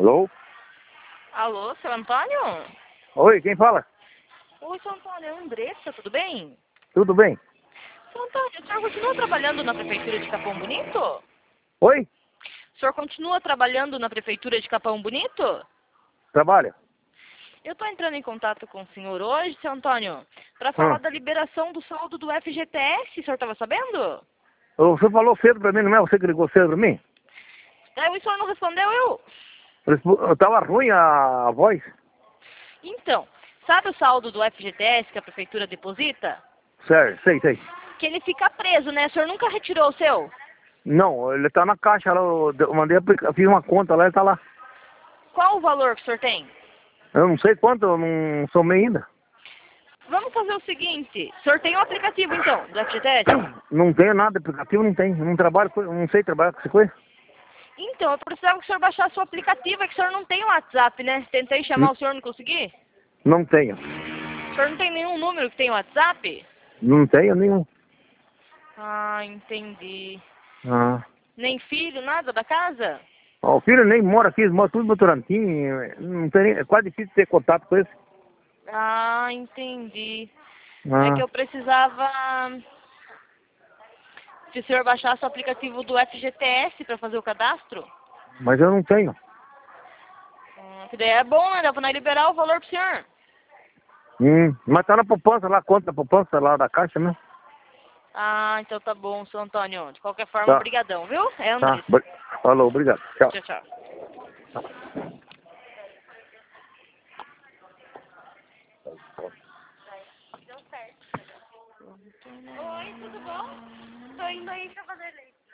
Alô? Alô, seu Antônio? Oi, quem fala? Oi, seu Antônio, é a Andressa, tudo bem? Tudo bem? Seu Antônio, o senhor continua trabalhando na Prefeitura de Capão Bonito? Oi? O senhor continua trabalhando na Prefeitura de Capão Bonito? Trabalha? Eu estou entrando em contato com o senhor hoje, seu Antônio, para Hum. falar da liberação do saldo do FGTS, o senhor estava sabendo? Você falou cedo pra mim, não é você que ligou cedo pra mim? O senhor não respondeu, eu? Tava ruim a voz? Então, sabe o saldo do FGTS que a Prefeitura deposita? Sério, sei. Que ele fica preso, né? O senhor nunca retirou o seu? Não, ele tá na caixa lá, eu mandei, fiz uma conta lá, ele tá lá. Qual o valor que o senhor tem? Eu não sei quanto, eu não somei ainda. Vamos fazer o seguinte, o senhor tem um aplicativo então, do FGTS? Não tenho nada, aplicativo não tem, eu não trabalho, não sei trabalhar com essa coisa. Então, eu precisava que o senhor baixasse o aplicativo, é que o senhor não tem o WhatsApp, né? Tentei chamar N- o senhor, não consegui? Não tenho, O senhor não tem nenhum número que tem WhatsApp? não tenho nenhum. Ah, entendi. Ah. Nem filho, nada da casa? Ó, o filho nem mora aqui, eles moram tudo no Votorantim, não tem, é quase difícil ter contato com eles. Ah, entendi. É que Ah. eu precisava que o senhor baixasse o aplicativo do FGTS para fazer o cadastro. Mas eu não tenho. Que daí é bom, né? Dá pra nós liberar o valor pro senhor. Mas tá na poupança lá, conta a poupança lá da caixa, né? Ah, então tá bom, seu Antônio. De qualquer forma, Tá, brigadão, viu? É a tá. Andressa. Falou, obrigado. Tchau. Tchau, tchau. Oi, tudo bom? Tô indo aí pra fazer leite.